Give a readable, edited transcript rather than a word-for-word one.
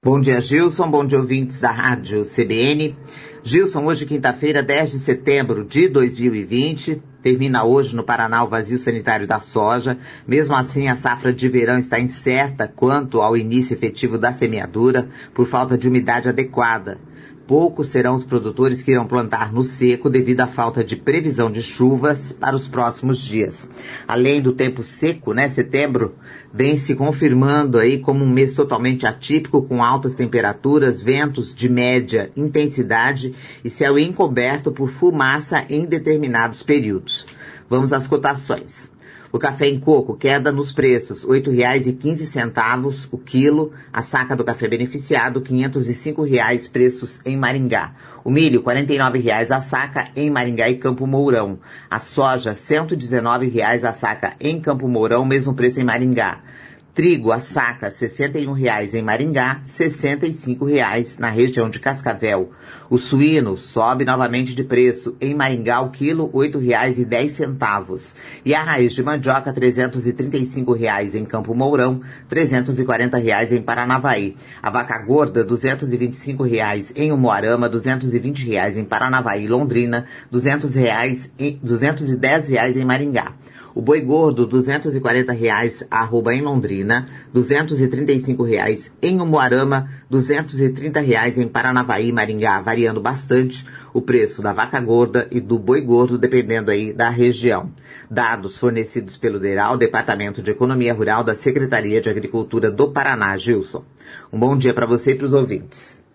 Bom dia, Gilson. Bom dia, ouvintes da Rádio CBN. Gilson, hoje, quinta-feira, 10 de setembro de 2020, termina hoje no Paraná o vazio sanitário da soja. Mesmo assim, a safra de verão está incerta quanto ao início efetivo da semeadura, por falta de umidade adequada. Poucos serão os produtores que irão plantar no seco devido à falta de previsão de chuvas para os próximos dias. Além do tempo seco, setembro vem se confirmando aí como um mês totalmente atípico, com altas temperaturas, ventos de média intensidade e céu encoberto por fumaça em determinados períodos. Vamos às cotações. O café em coco, queda nos preços, R$ 8,15 o quilo. A saca do café beneficiado, R$ 505, preços em Maringá. O milho, R$ 49,00 a saca em Maringá e Campo Mourão. A soja, R$ 119,00 a saca em Campo Mourão, mesmo preço em Maringá. Trigo, a saca, R$ 61,00 em Maringá, R$ 65,00 na região de Cascavel. O suíno sobe novamente de preço. Em Maringá, o quilo, R$ 8,10. E a raiz de mandioca, R$ 335,00 em Campo Mourão, R$ 340,00 em Paranavaí. A vaca gorda, R$ 225,00 em Umuarama, R$ 220,00 em Paranavaí e Londrina, R$ 210,00 em Maringá. O boi gordo, R$ 240,00 arroba em Londrina, R$ 235,00 em Umuarama, R$ 230,00 em Paranavaí e Maringá, variando bastante o preço da vaca gorda e do boi gordo, dependendo aí da região. Dados fornecidos pelo DERAL, Departamento de Economia Rural da Secretaria de Agricultura do Paraná, Gilson. Um bom dia para você e para os ouvintes.